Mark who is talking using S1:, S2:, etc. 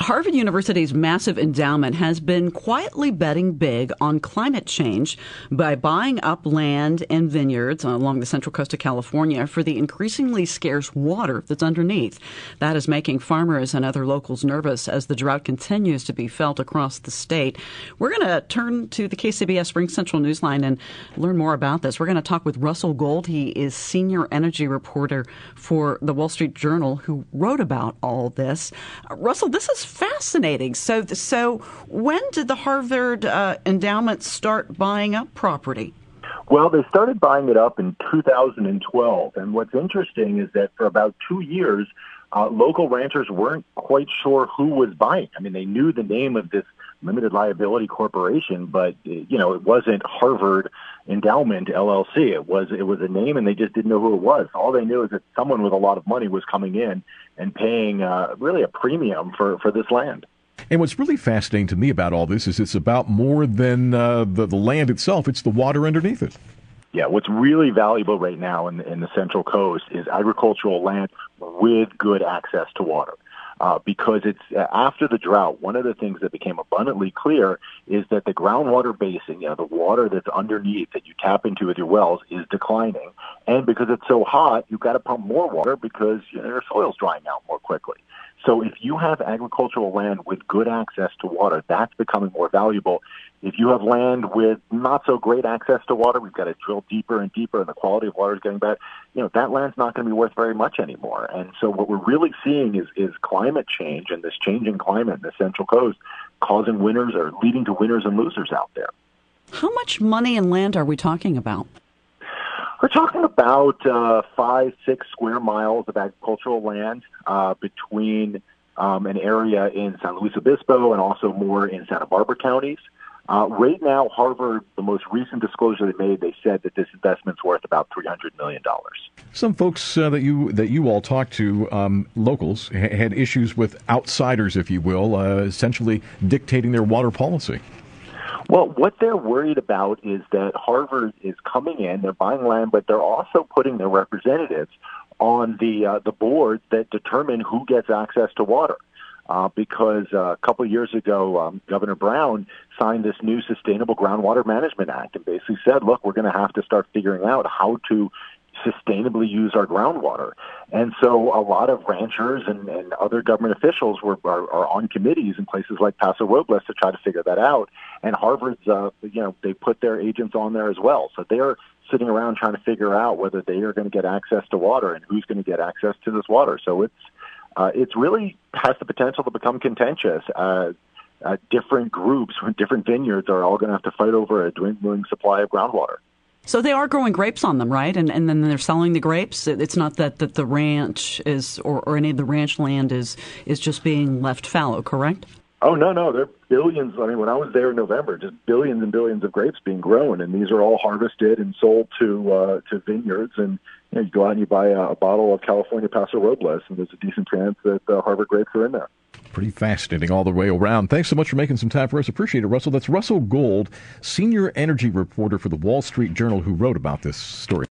S1: Harvard University's massive endowment has been quietly betting big on climate change by buying up land and vineyards along the central coast of California for the increasingly scarce water that's underneath. That is making farmers and other locals nervous as the drought continues to be felt across the state. We're going to turn to the KCBS Spring Central Newsline and learn more about this. We're going to talk with Russell Gold. He is senior energy reporter for the Wall Street Journal who wrote about all this. Russell, this is fascinating. So when did the Harvard endowment start buying up property?
S2: Well, they started buying it up in 2012. And what's interesting is that for about 2 years, local ranchers weren't quite sure who was buying. I mean, they knew the name of this limited liability corporation, but, it wasn't Harvard Endowment LLC. It was a name, and they just didn't know who it was. All they knew is that someone with a lot of money was coming in and paying really a premium for this land.
S3: And what's really fascinating to me about all this is it's about more than the land itself. It's the water underneath it.
S2: Yeah, what's really valuable right now in the Central Coast is agricultural land with good access to water. Because it's after the drought, one of the things that became abundantly clear is that the groundwater basin, the water that's underneath that you tap into with your wells, is declining. And because it's so hot, you've got to pump more water because your soil's drying out more quickly. So if you have agricultural land with good access to water, that's becoming more valuable. If you have land with not so great access to water, we've got to drill deeper and deeper, and the quality of water is getting bad. That land's not going to be worth very much anymore. And so what we're really seeing is climate change and this changing climate in the Central Coast causing winners or leading to winners and losers out there.
S1: How much money and land are we talking about?
S2: We're talking about 5-6 square miles of agricultural land between an area in San Luis Obispo and also more in Santa Barbara counties. Right now, Harvard, the most recent disclosure they made, they said that this investment's worth about $300 million.
S3: Some folks that you all talked to, locals, had issues with outsiders, if you will, essentially dictating their water policy.
S2: Well, what they're worried about is that Harvard is coming in, they're buying land, but they're also putting their representatives on the board that determine who gets access to water. Because a couple of years ago, Governor Brown signed this new Sustainable Groundwater Management Act and basically said, look, we're going to have to start figuring out how to sustainably use our groundwater. And so a lot of ranchers and other government officials are on committees in places like Paso Robles to try to figure that out. And Harvard's, they put their agents on there as well. So they're sitting around trying to figure out whether they are going to get access to water and who's going to get access to this water. So it's really has the potential to become contentious. Different groups, different vineyards are all going to have to fight over a dwindling supply of groundwater.
S1: So they are growing grapes on them, right? And then they're selling the grapes. It's not that the ranch is or any of the ranch land is just being left fallow, correct?
S2: Oh, no. There are billions. I mean, when I was there in November, just billions and billions of grapes being grown. And these are all harvested and sold to vineyards. And you go out and you buy a bottle of California Paso Robles, and there's a decent chance that Harvard grapes are in there.
S3: Pretty fascinating all the way around. Thanks so much for making some time for us. Appreciate it, Russell. That's Russell Gold, senior energy reporter for the Wall Street Journal, who wrote about this story.